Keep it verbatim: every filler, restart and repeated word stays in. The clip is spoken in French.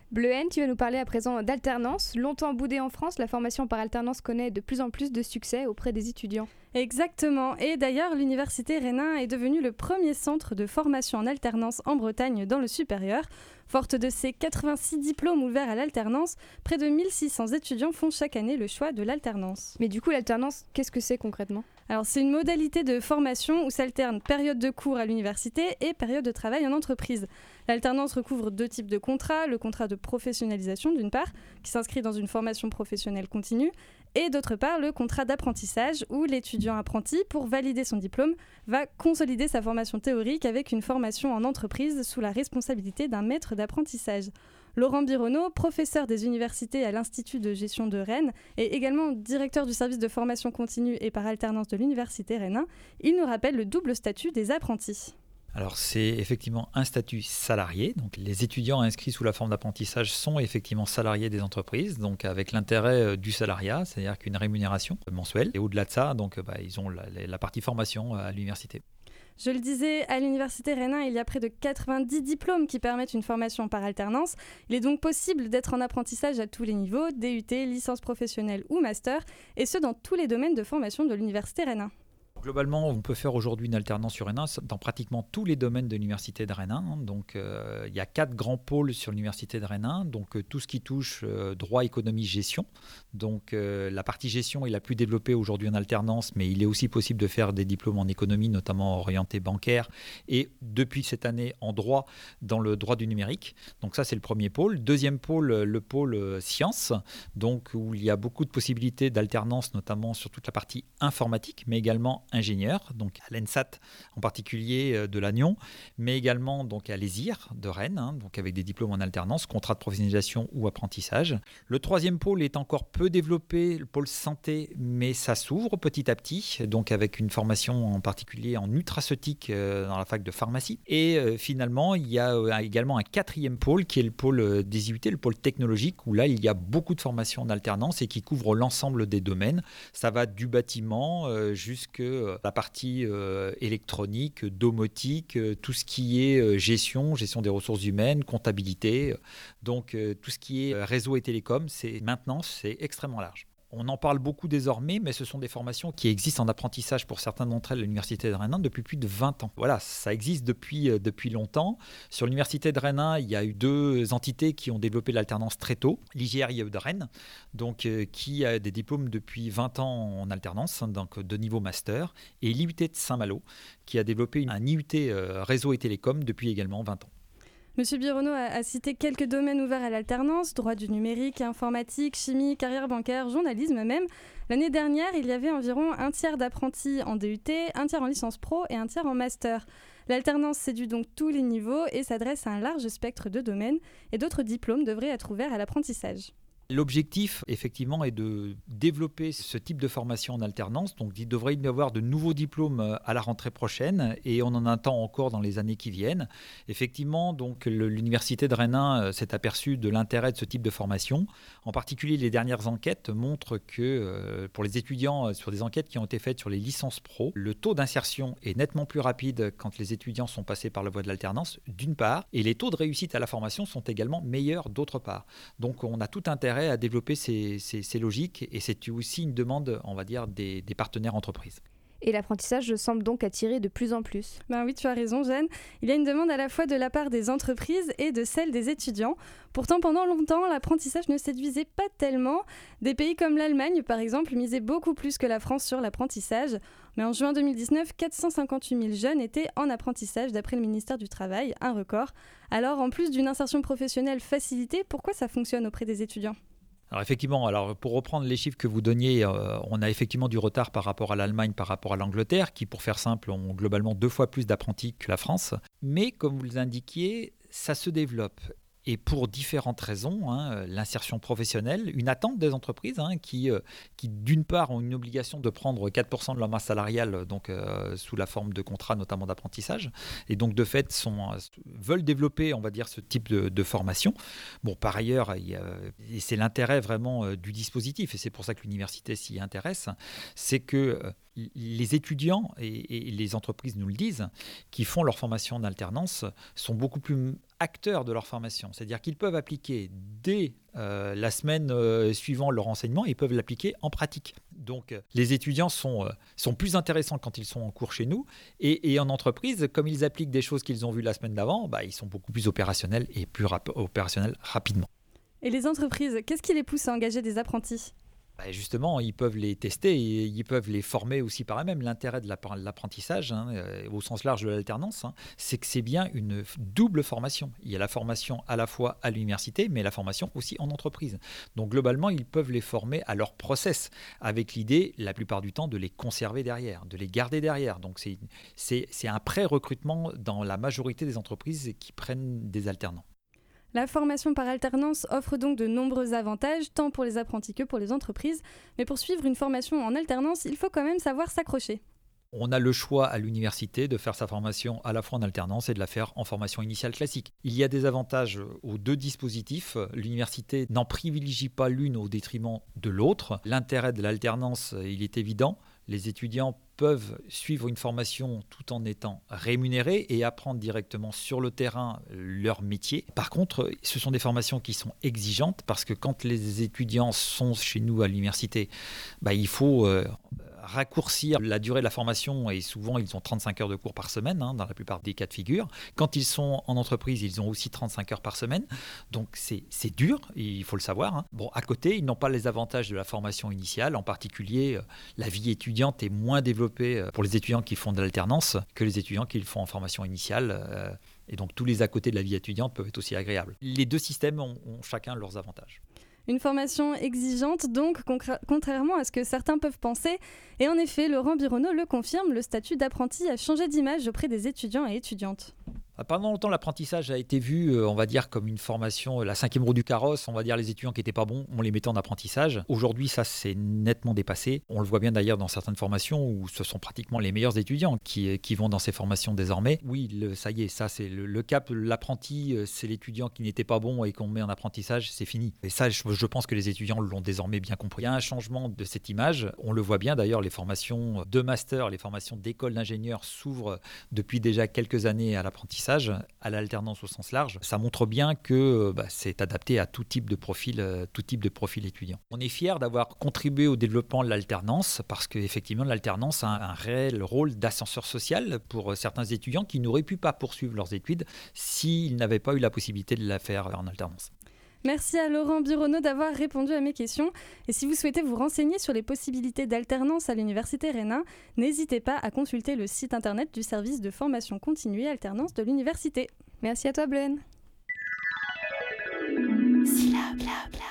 Bleuhen, tu vas nous parler à présent d'alternance. Longtemps boudée en France, la formation par alternance connaît de plus en plus de succès auprès des étudiants. Exactement, et d'ailleurs l'Université Rennes est devenue le premier centre de formation en alternance en Bretagne dans le supérieur. Forte de ses quatre-vingt-six diplômes ouverts à l'alternance, près de mille six cents étudiants font chaque année le choix de l'alternance. Mais du coup, l'alternance, qu'est-ce que c'est concrètement ? Alors c'est une modalité de formation où s'alternent période de cours à l'université et période de travail en entreprise. L'alternance recouvre deux types de contrats, le contrat de professionnalisation d'une part, qui s'inscrit dans une formation professionnelle continue, et d'autre part le contrat d'apprentissage où l'étudiant apprenti, pour valider son diplôme, va consolider sa formation théorique avec une formation en entreprise sous la responsabilité d'un maître d'apprentissage. Laurent Bironneau, professeur des universités à l'Institut de gestion de Rennes et également directeur du service de formation continue et par alternance de l'Université Rennes, il nous rappelle le double statut des apprentis. Alors c'est effectivement un statut salarié, donc les étudiants inscrits sous la forme d'apprentissage sont effectivement salariés des entreprises, donc avec l'intérêt du salariat, c'est-à-dire qu'une rémunération mensuelle, et au-delà de ça, donc, bah, ils ont la, la partie formation à l'université. Je le disais, à l'Université Rennes, il y a près de quatre-vingt-dix diplômes qui permettent une formation par alternance. Il est donc possible d'être en apprentissage à tous les niveaux, D U T, licence professionnelle ou master, et ce dans tous les domaines de formation de l'Université Rennes. Globalement, on peut faire aujourd'hui une alternance sur Rennes dans pratiquement tous les domaines de l'Université de Rennes. Donc, euh, il y a quatre grands pôles sur l'Université de Rennes. Donc, euh, tout ce qui touche euh, droit, économie, gestion. Donc, euh, la partie gestion est la plus développée aujourd'hui en alternance, mais il est aussi possible de faire des diplômes en économie, notamment orientés bancaire, et depuis cette année en droit, dans le droit du numérique. Donc, ça, c'est le premier pôle. Deuxième pôle, le pôle euh, sciences, donc où il y a beaucoup de possibilités d'alternance, notamment sur toute la partie informatique, mais également ingénieur, donc à l'ENSAT en particulier de Lannion, mais également donc à l'E S I R de Rennes, hein, donc avec des diplômes en alternance, contrat de professionnalisation ou apprentissage. Le troisième pôle est encore peu développé, le pôle santé, mais ça s'ouvre petit à petit, donc avec une formation en particulier en nutraceutique euh, dans la fac de pharmacie. Et euh, finalement, il y a euh, également un quatrième pôle qui est le pôle euh, des I U T, le pôle technologique, où là, il y a beaucoup de formations en alternance et qui couvre l'ensemble des domaines. Ça va du bâtiment euh, jusqu'à la partie euh, électronique, domotique, euh, tout ce qui est euh, gestion, gestion des ressources humaines, comptabilité. Donc euh, tout ce qui est euh, réseau et télécom, c'est, maintenant, c'est extrêmement large. On en parle beaucoup désormais, mais ce sont des formations qui existent en apprentissage pour certaines d'entre elles à l'Université de Rennes depuis plus de vingt ans. Voilà, ça existe depuis, euh, depuis longtemps. Sur l'Université de Rennes, il y a eu deux entités qui ont développé l'alternance très tôt. L'I G R I E de Rennes, donc, euh, qui a des diplômes depuis vingt ans en alternance, donc de niveau master, et l'I U T de Saint-Malo, qui a développé un I U T euh, réseau et télécom depuis également vingt ans. Monsieur Bironneau a, a cité quelques domaines ouverts à l'alternance, droit du numérique, informatique, chimie, carrière bancaire, journalisme même. L'année dernière, il y avait environ un tiers d'apprentis en D U T, un tiers en licence pro et un tiers en master. L'alternance séduit donc tous les niveaux et s'adresse à un large spectre de domaines et d'autres diplômes devraient être ouverts à l'apprentissage. L'objectif, effectivement, est de développer ce type de formation en alternance. Donc, il devrait y avoir de nouveaux diplômes à la rentrée prochaine et on en attend encore dans les années qui viennent. Effectivement, donc, le, l'Université de Rennes s'est aperçue de l'intérêt de ce type de formation. En particulier, les dernières enquêtes montrent que euh, pour les étudiants, sur des enquêtes qui ont été faites sur les licences pro, le taux d'insertion est nettement plus rapide quand les étudiants sont passés par la voie de l'alternance, d'une part, et les taux de réussite à la formation sont également meilleurs, d'autre part. Donc, on a tout intérêt à développer ces, ces, ces logiques et c'est aussi une demande, on va dire, des, des partenaires entreprises. Et l'apprentissage semble donc attirer de plus en plus. Ben oui, tu as raison, Jeanne. Il y a une demande à la fois de la part des entreprises et de celle des étudiants. Pourtant, pendant longtemps, l'apprentissage ne séduisait pas tellement. Des pays comme l'Allemagne, par exemple, misaient beaucoup plus que la France sur l'apprentissage. Mais en juin deux mille dix-neuf, quatre cent cinquante-huit mille jeunes étaient en apprentissage d'après le ministère du Travail, un record. Alors, en plus d'une insertion professionnelle facilitée, pourquoi ça fonctionne auprès des étudiants ? Alors effectivement, alors pour reprendre les chiffres que vous donniez, euh, on a effectivement du retard par rapport à l'Allemagne, par rapport à l'Angleterre, qui pour faire simple ont globalement deux fois plus d'apprentis que la France. Mais comme vous l'indiquiez, ça se développe. Et pour différentes raisons, hein, l'insertion professionnelle, une attente des entreprises hein, qui, euh, qui, d'une part, ont une obligation de prendre quatre pour cent de leur masse salariale donc, euh, sous la forme de contrats, notamment d'apprentissage, et donc de fait sont, veulent développer, on va dire, ce type de, de formation. Bon, par ailleurs, il y a, et c'est l'intérêt vraiment euh, du dispositif, et c'est pour ça que l'université s'y intéresse, c'est que euh, les étudiants et, et les entreprises nous le disent, qui font leur formation en alternance, sont beaucoup plus acteurs de leur formation. C'est-à-dire qu'ils peuvent appliquer dès euh, la semaine euh, suivant leur enseignement, ils peuvent l'appliquer en pratique. Donc euh, les étudiants sont, euh, sont plus intéressants quand ils sont en cours chez nous. Et, et en entreprise, comme ils appliquent des choses qu'ils ont vues la semaine d'avant, bah, ils sont beaucoup plus opérationnels et plus rap- opérationnels rapidement. Et les entreprises, qu'est-ce qui les pousse à engager des apprentis ? Bah justement, ils peuvent les tester et ils peuvent les former aussi par eux-mêmes. L'intérêt de l'apprentissage, hein, euh, au sens large de l'alternance, hein, c'est que c'est bien une double formation. Il y a la formation à la fois à l'université, mais la formation aussi en entreprise. Donc globalement, ils peuvent les former à leur process, avec l'idée, la plupart du temps, de les conserver derrière, de les garder derrière. Donc c'est, c'est, c'est un pré-recrutement dans la majorité des entreprises qui prennent des alternants. La formation par alternance offre donc de nombreux avantages, tant pour les apprentis que pour les entreprises. Mais pour suivre une formation en alternance, il faut quand même savoir s'accrocher. On a le choix à l'université de faire sa formation à la fois en alternance et de la faire en formation initiale classique. Il y a des avantages aux deux dispositifs. L'université n'en privilégie pas l'une au détriment de l'autre. L'intérêt de l'alternance, il est évident. Les étudiants peuvent suivre une formation tout en étant rémunérés et apprendre directement sur le terrain leur métier. Par contre, ce sont des formations qui sont exigeantes parce que quand les étudiants sont chez nous à l'université, bah, il faut euh, raccourcir la durée de la formation et souvent ils ont trente-cinq heures de cours par semaine hein, dans la plupart des cas de figure. Quand ils sont en entreprise, ils ont aussi trente-cinq heures par semaine. Donc c'est, c'est dur, il faut le savoir. Hein. Bon, à côté, ils n'ont pas les avantages de la formation initiale. En particulier, euh, la vie étudiante est moins développée pour les étudiants qui font de l'alternance que les étudiants qui le font en formation initiale. Euh, et donc tous les à côté de la vie étudiante peuvent être aussi agréables. Les deux systèmes ont, ont chacun leurs avantages. Une formation exigeante, donc, concra- contrairement à ce que certains peuvent penser. Et en effet, Laurent Bironneau le confirme, le statut d'apprenti a changé d'image auprès des étudiants et étudiantes. Pendant longtemps, l'apprentissage a été vu, on va dire, comme une formation, la cinquième roue du carrosse. On va dire les étudiants qui n'étaient pas bons, on les mettait en apprentissage. Aujourd'hui, ça s'est nettement dépassé. On le voit bien d'ailleurs dans certaines formations où ce sont pratiquement les meilleurs étudiants qui, qui vont dans ces formations désormais. Oui, le, ça y est, ça c'est le, le cap. L'apprenti, c'est l'étudiant qui n'était pas bon et qu'on met en apprentissage, c'est fini. Et ça, je, je pense que les étudiants l'ont désormais bien compris. Il y a un changement de cette image. On le voit bien d'ailleurs, les formations de master, les formations d'école d'ingénieurs s'ouvrent depuis déjà quelques années à l'apprentissage, à l'alternance au sens large. Ça montre bien que bah, c'est adapté à tout type de profil, euh, tout type de profil étudiant. On est fiers d'avoir contribué au développement de l'alternance parce qu'effectivement, l'alternance a un, un réel rôle d'ascenseur social pour certains étudiants qui n'auraient pu pas poursuivre leurs études s'ils n'avaient pas eu la possibilité de la faire en alternance. Merci à Laurent Bironneau d'avoir répondu à mes questions. Et si vous souhaitez vous renseigner sur les possibilités d'alternance à l'Université Rennes, n'hésitez pas à consulter le site internet du service de formation continue et alternance de l'université. Merci à toi, Blaine. Syllab, blab, blab.